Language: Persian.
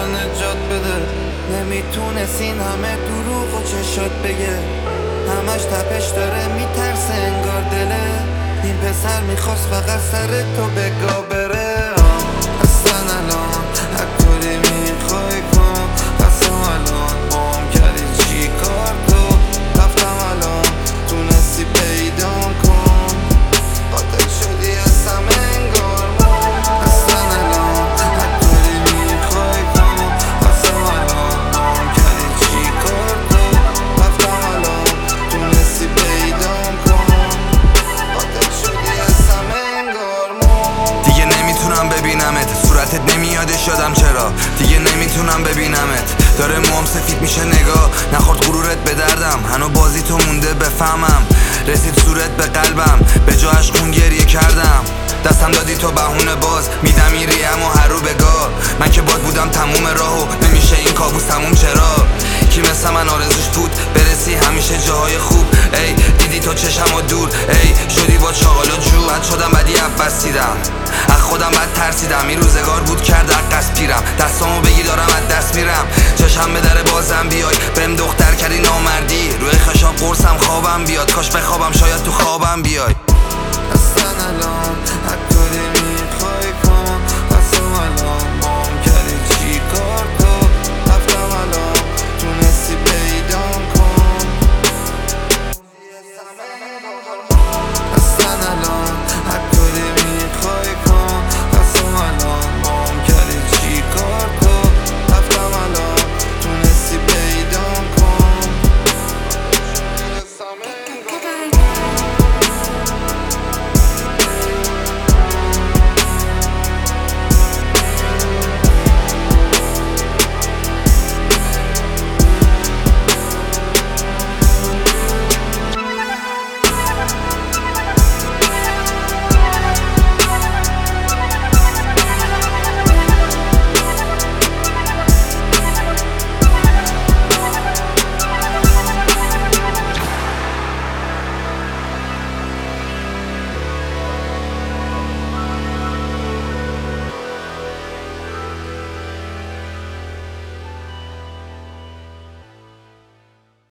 تو نجات بده. نمیتونست این همه دروغ و چشات بگه، همش تپش داره میترسه انگار دله. این پسر میخواست فقط سر تو بگا بره. اصلا الان هر طوری میخوای کن، قسم الان بام کردی چی کار تو. رفتم الان تونستی پیدام کن، قاتل شدی اصلا انگار من. اصلا الان هر طوری میخوای کن، قسم الان بام کردی چی کار تو. رفتم الان تونستی پیدام کن، قاتل شدی اصلا انگار من. دیگه نمیتونم ببینمت، صورتت نمیاده شدم چرا. دیگه نمیتونم ببینمت، داره موام سفید میشه نگاه. نخورد غرورت به دردم، هنو بازی تو مونده بفهمم. رسید صورت به قلبم، به جاش خون گریه کردم. دستم دادی تو بهونه باز میدم میریم و هر رو بگاه. من که باد بودم تموم راهو، نمیشه این کابوس تموم چرا. کی مثل من آرزوش بود برسی همیشه جاهای خوب. ای دیدی تو چشم و دور، ای شدی با چاقال و جو. بد شدم بدی عباس دیدم، از خودم بد ترسیدم. این روزگار بود کرد عقص پیرم، دستامو بگی دارم از دست میرم. چشم به در بازم بیای، بهم دختر کردی نامردی. روی خشاب قرصم خوابم بیاد، کاش بخوابم شاید تو خوابم بیای. اصلا الان